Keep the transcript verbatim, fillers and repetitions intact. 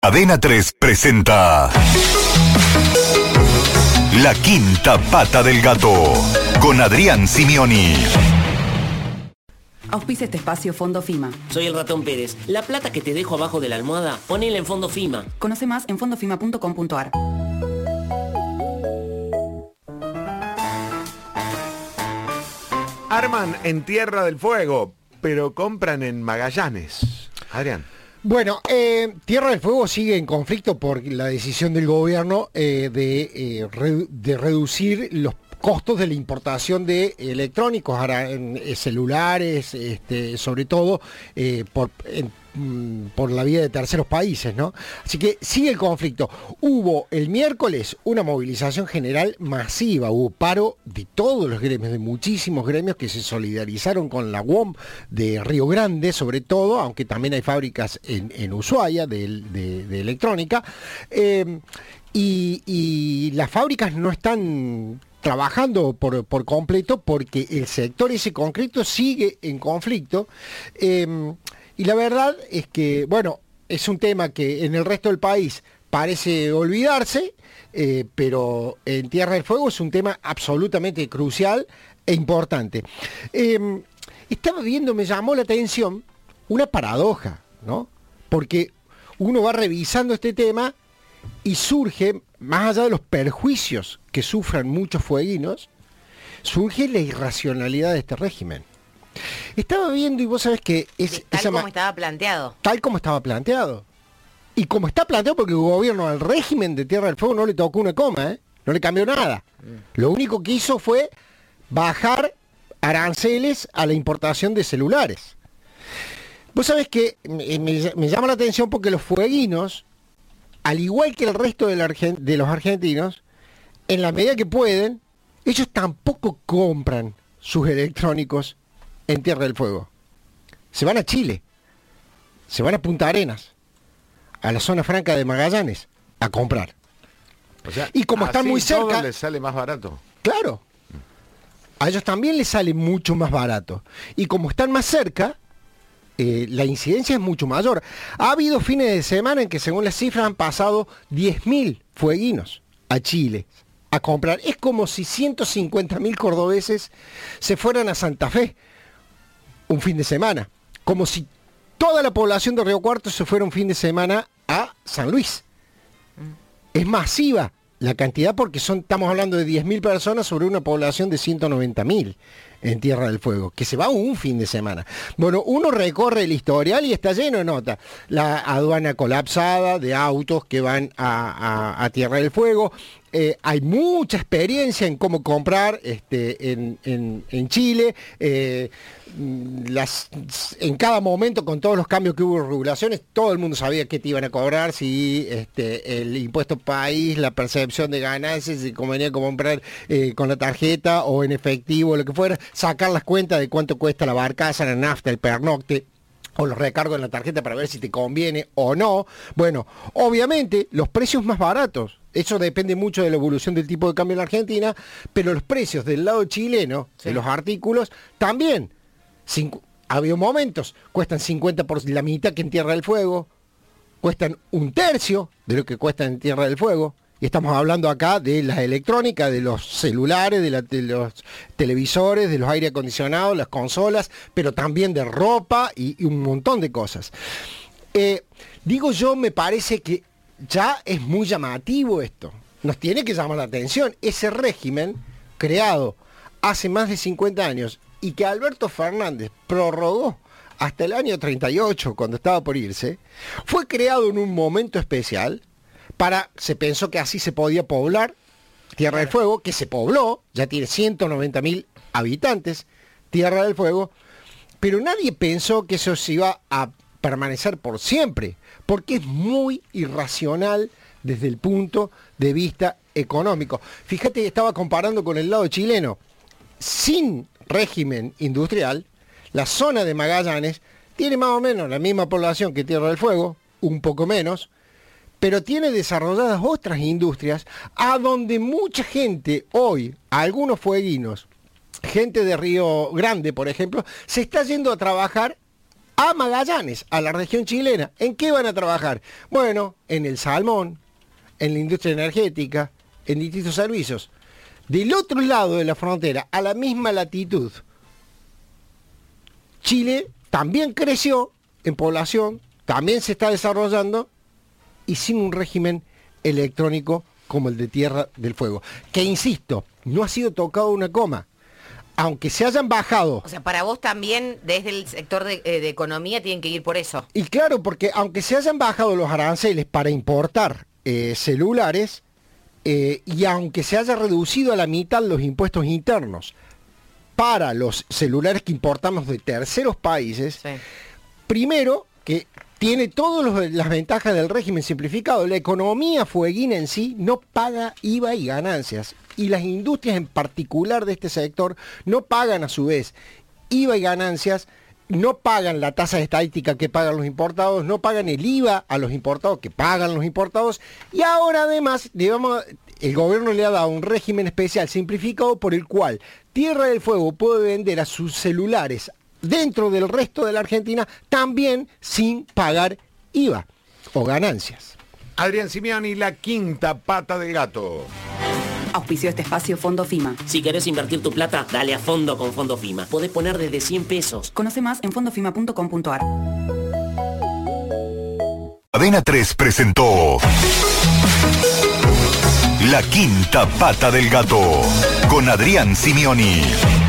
Cadena tres presenta La Quinta Pata del Gato con Adrián Simioni. Auspicia este espacio Fondo FIMA. Soy el Ratón Pérez. La plata que te dejo abajo de la almohada, ponela en Fondo FIMA. Conoce más en fondo fima punto com punto a r. Arman en Tierra del Fuego, pero compran en Magallanes. Adrián. Bueno, eh, Tierra del Fuego sigue en conflicto por la decisión del gobierno eh, de, eh, re, de reducir los costos de la importación de electrónicos, ahora, en, eh, celulares, este, sobre todo eh, por, en, por la vía de terceros países, ¿no? Así que sigue el conflicto. Hubo el miércoles una movilización general masiva, hubo paro de todos los gremios, de muchísimos gremios que se solidarizaron con la U O M de Río Grande, sobre todo, aunque también hay fábricas en, en Ushuaia de, de, de electrónica, eh, y, y las fábricas no están trabajando por, por completo porque el sector ese concreto sigue en conflicto. Eh, Y la verdad es que, bueno, es un tema que en el resto del país parece olvidarse, eh, pero en Tierra del Fuego es un tema absolutamente crucial e importante. Eh, estaba viendo, me llamó la atención una paradoja, ¿no? Porque uno va revisando este tema y surge, más allá de los perjuicios que sufran muchos fueguinos, surge la irracionalidad de este régimen. Estaba viendo y vos sabés que es... Tal esa como ma- estaba planteado. Tal como estaba planteado. Y como está planteado porque el gobierno al régimen de Tierra del Fuego no le tocó una coma, ¿eh? No le cambió nada. Mm. Lo único que hizo fue bajar aranceles a la importación de celulares. Vos sabés que me, me, me llama la atención porque los fueguinos, al igual que el resto de, la Argen- de los argentinos, en la medida que pueden, ellos tampoco compran sus electrónicos en Tierra del Fuego. Se van a Chile, se van a Punta Arenas, a la zona franca de Magallanes, a comprar. O sea, y como están muy cerca, todo les sale más barato. Claro, a ellos también les sale mucho más barato. Y como están más cerca, eh, la incidencia es mucho mayor. Ha habido fines de semana en que, según las cifras, han pasado diez mil fueguinos a Chile a comprar. Es como si ciento cincuenta mil cordobeses se fueran a Santa Fe un fin de semana, como si toda la población de Río Cuarto se fuera un fin de semana a San Luis. Es masiva la cantidad porque son, estamos hablando de diez mil personas sobre una población de ciento noventa mil en Tierra del Fuego, que se va un fin de semana. Bueno, uno recorre el historial y está lleno de notas. La aduana colapsada de autos que van a, a, a Tierra del Fuego. Eh, hay mucha experiencia en cómo comprar este, en, en, en Chile. Eh, las, en cada momento, con todos los cambios que hubo en regulaciones, todo el mundo sabía qué te iban a cobrar, si este, el impuesto país, la percepción de ganancias, si convenía comprar eh, con la tarjeta o en efectivo, lo que fuera, sacar las cuentas de cuánto cuesta la barcaza, la nafta, el pernocte, o los recargos en la tarjeta para ver si te conviene o no. Bueno, obviamente los precios más baratos, eso depende mucho de la evolución del tipo de cambio en la Argentina, pero los precios del lado chileno, sí, de los artículos, también, cinco, ha habido momentos, cuestan cincuenta por la mitad que en Tierra del Fuego, cuestan un tercio de lo que cuesta en Tierra del Fuego. Y estamos hablando acá de la electrónica, de los celulares, de, la, de los televisores, de los aire acondicionados, las consolas, pero también de ropa y, y un montón de cosas. Eh, digo yo, me parece que ya es muy llamativo esto. Nos tiene que llamar la atención. Ese régimen creado hace más de cincuenta años y que Alberto Fernández prorrogó hasta el año treinta y ocho, cuando estaba por irse, fue creado en un momento especial. Para, se pensó que así se podía poblar Tierra del Fuego, que se pobló, ya tiene ciento noventa mil habitantes, Tierra del Fuego, pero nadie pensó que eso se iba a permanecer por siempre, porque es muy irracional desde el punto de vista económico. Fíjate que estaba comparando con el lado chileno. Sin régimen industrial, la zona de Magallanes tiene más o menos la misma población que Tierra del Fuego, un poco menos, pero tiene desarrolladas otras industrias a donde mucha gente hoy, algunos fueguinos, gente de Río Grande, por ejemplo, se está yendo a trabajar a Magallanes, a la región chilena. ¿En qué van a trabajar? Bueno, en el salmón, en la industria energética, en distintos servicios. Del otro lado de la frontera, a la misma latitud, Chile también creció en población, también se está desarrollando y sin un régimen electrónico como el de Tierra del Fuego, que insisto, no ha sido tocado una coma, aunque se hayan bajado. O sea, para vos también, desde el sector de, eh, de economía, tienen que ir por eso. Y claro, porque aunque se hayan bajado los aranceles para importar eh, celulares, eh, y aunque se haya reducido a la mitad los impuestos internos para los celulares que importamos de terceros países, Sí. primero, que tiene todas las ventajas del régimen simplificado. La economía fueguina en sí no paga I V A y ganancias. Y las industrias en particular de este sector no pagan a su vez I V A y ganancias, no pagan la tasa estadística que pagan los importados, no pagan el I V A a los importados que pagan los importados. Y ahora además, digamos, el gobierno le ha dado un régimen especial simplificado por el cual Tierra del Fuego puede vender a sus celulares dentro del resto de la Argentina también sin pagar I V A o ganancias. Adrián Simioni, la quinta pata del gato. Auspició este espacio Fondo FIMA. Si querés invertir tu plata, dale a fondo con Fondo FIMA. Podés poner desde cien pesos. Conoce más en fondo fima punto com punto ar. Cadena tres presentó La Quinta Pata del Gato con Adrián Simioni.